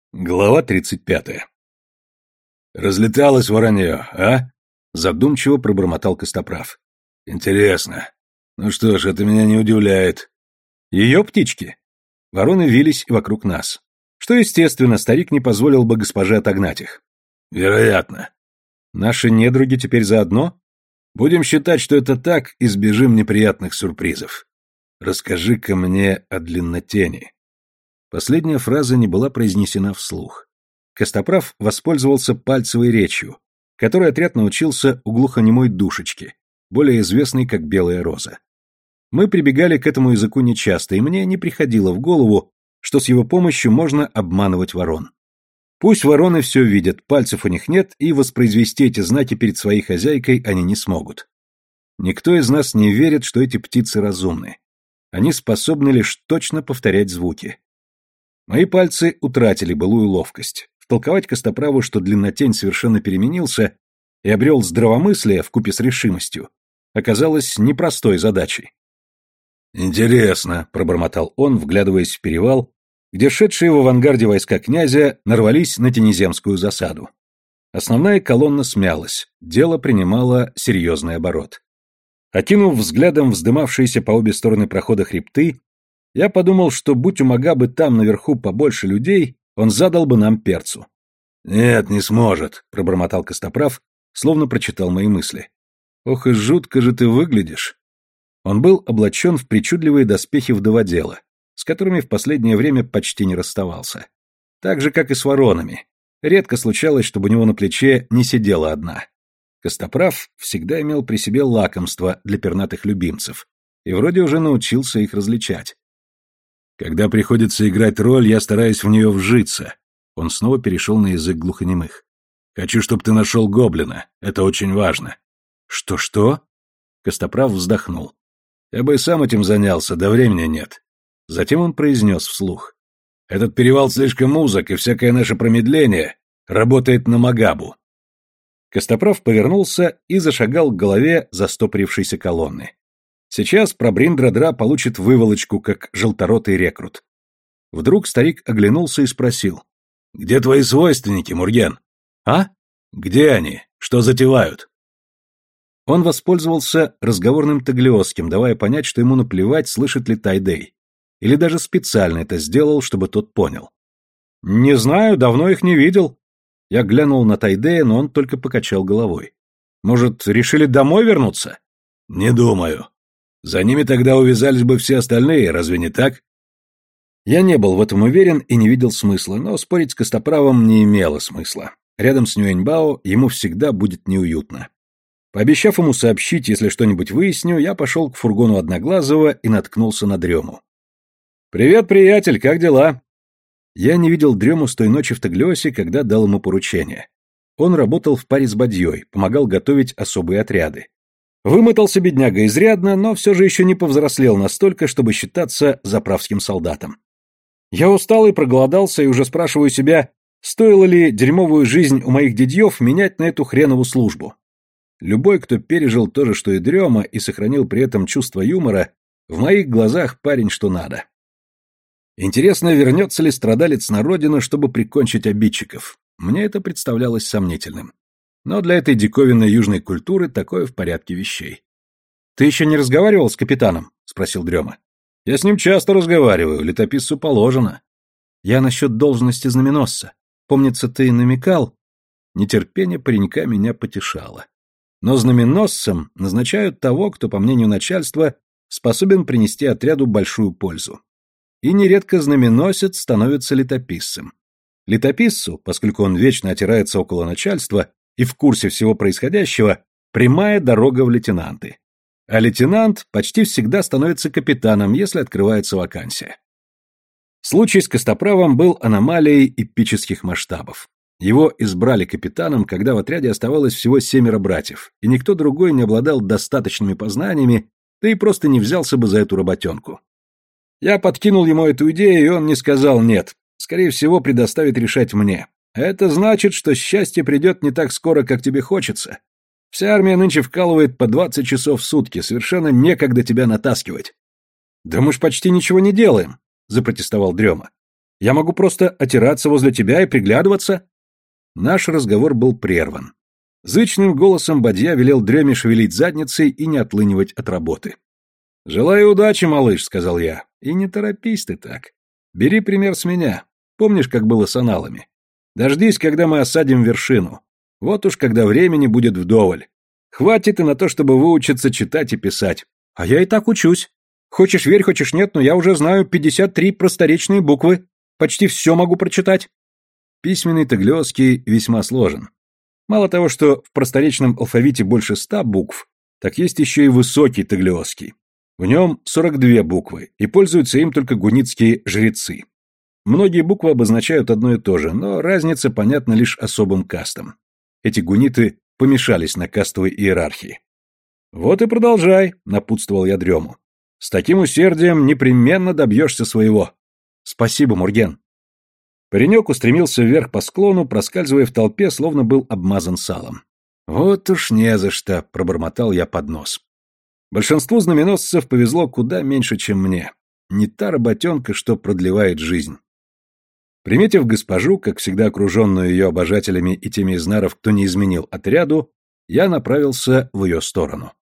Глава 35. «Разлеталось воронье, а?» — задумчиво пробормотал Костоправ. «Интересно. Ну что ж, это меня не удивляет». «Ее птички?» Вороны вились вокруг нас. Что, естественно, старик не позволил бы госпоже отогнать их. «Вероятно. Наши недруги теперь заодно? Будем считать, что это так, избежим неприятных сюрпризов. Расскажи-ка мне о длиннотени». Последняя фраза не была произнесена вслух. Костоправ воспользовался пальцевой речью, которой отряд научился у глухонемой Душечки, более известной как Белая Роза. Мы прибегали к этому языку нечасто, и мне не приходило в голову, что с его помощью можно обманывать ворон. Пусть вороны все видят, пальцев у них нет, и воспроизвести эти знаки перед своей хозяйкой они не смогут. Никто из нас не верит, что эти птицы разумны. Они способны лишь точно повторять звуки. Мои пальцы утратили былую ловкость. Втолковать Костоправу, что длиннотень совершенно переменился и обрел здравомыслие вкупе с решимостью, оказалось непростой задачей. «Интересно», — пробормотал он, вглядываясь в перевал, где шедшие в авангарде войска князя нарвались на тенеземскую засаду. Основная колонна смялась, дело принимало серьезный оборот. Окинув взглядом вздымавшиеся по обе стороны прохода хребты, я подумал, что будь у Магабы там наверху побольше людей, он задал бы нам перцу. «Нет, не сможет», — пробормотал Костоправ, словно прочитал мои мысли. «Ох и жутко же ты выглядишь». Он был облачен в причудливые доспехи вдоводела, с которыми в последнее время почти не расставался. Так же, как и с воронами. Редко случалось, чтобы у него на плече не сидела одна. Костоправ всегда имел при себе лакомство для пернатых любимцев, и вроде уже научился их различать. Когда приходится играть роль, я стараюсь в нее вжиться. Он снова перешел на язык глухонемых. Хочу, чтобы ты нашел гоблина. Это очень важно. Что? Костоправ вздохнул. Я бы и сам этим занялся, да времени нет. Затем он произнес вслух. Этот перевал слишком узок, и всякое наше промедление работает на Магабу. Костоправ повернулся и зашагал к голове застопорившейся колонны. Сейчас Прабриндра-Дра получит выволочку, как желторотый рекрут. Вдруг старик оглянулся и спросил. «Где твои свойственники, Мурген?» «А? Где они? Что затевают?» Он воспользовался разговорным таглиосским, давая понять, что ему наплевать, слышит ли Тайдей. Или даже специально это сделал, чтобы тот понял. «Не знаю, давно их не видел». Я глянул на Тайдея, но он только покачал головой. «Может, решили домой вернуться?» «Не думаю. За ними тогда увязались бы все остальные, разве не так?» Я не был в этом уверен и не видел смысла, но спорить с Костоправом не имело смысла. Рядом с Нюэньбао ему всегда будет неуютно. Пообещав ему сообщить, если что-нибудь выясню, я пошел к фургону Одноглазого и наткнулся на Дрему. «Привет, приятель, как дела?» Я не видел Дрему с той ночи в Таглиосе, когда дал ему поручение. Он работал в паре с Бадьей, помогал готовить особые отряды. Вымотался бедняга изрядно, но все же еще не повзрослел настолько, чтобы считаться заправским солдатом. Я устал и проголодался, и уже спрашиваю себя, стоило ли дерьмовую жизнь у моих дядьев менять на эту хренову службу. Любой, кто пережил то же, что и Дрема, и сохранил при этом чувство юмора, в моих глазах парень что надо. Интересно, вернется ли страдалец на родину, чтобы прикончить обидчиков? Мне это представлялось сомнительным. Но для этой диковинной южной культуры такое в порядке вещей. «Ты еще не разговаривал с капитаном?» — спросил Дрема. «Я с ним часто разговариваю, летописцу положено». «Я насчет должности знаменосца. Помнится, ты намекал...» Нетерпение паренька меня потешало. Но знаменосцем назначают того, кто, по мнению начальства, способен принести отряду большую пользу. И нередко знаменосец становится летописцем. Летописцу, поскольку он вечно отирается около начальства и в курсе всего происходящего, прямая дорога в лейтенанты. А лейтенант почти всегда становится капитаном, если открывается вакансия. Случай с Костоправом был аномалией эпических масштабов. Его избрали капитаном, когда в отряде оставалось всего 7 братьев, и никто другой не обладал достаточными познаниями, да и просто не взялся бы за эту работенку. Я подкинул ему эту идею, и он не сказал «нет». Скорее всего, предоставит решать мне. Это значит, что счастье придет не так скоро, как тебе хочется. Вся армия нынче вкалывает по 20 часов в сутки, совершенно некогда тебя натаскивать. «Да мы ж почти ничего не делаем», — запротестовал Дрема. Я могу просто отираться возле тебя и приглядываться». Наш разговор был прерван. Зычным голосом бадья велел Дреме шевелить задницей и не отлынивать от работы. «Желаю удачи, малыш», — сказал я. «И не торопись ты так. Бери пример с меня. Помнишь, как было с аналами? Дождись, когда мы осадим вершину. Вот уж когда времени будет вдоволь. Хватит и на то, чтобы выучиться читать и писать. А я и так учусь. Хочешь верь, хочешь нет, но я уже знаю 53 просторечные буквы. Почти все могу прочитать». Письменный таглиосский весьма сложен. Мало того, что в просторечном алфавите больше 100 букв, так есть еще и высокий таглиосский. В нем 42 буквы, и пользуются им только гунитские жрецы. Многие буквы обозначают одно и то же, но разница понятна лишь особым кастам. Эти гуниты помешались на кастовой иерархии. «Вот и продолжай», — напутствовал я Дрему. «С таким усердием непременно добьешься своего». «Спасибо, Мурген». Паренек устремился вверх по склону, проскальзывая в толпе, словно был обмазан салом. «Вот уж не за что», — пробормотал я под нос. Большинству знаменосцев повезло куда меньше, чем мне. Не та работенка, что продлевает жизнь. Приметив госпожу, как всегда окруженную ее обожателями и теми из наров, кто не изменил отряду, я направился в ее сторону.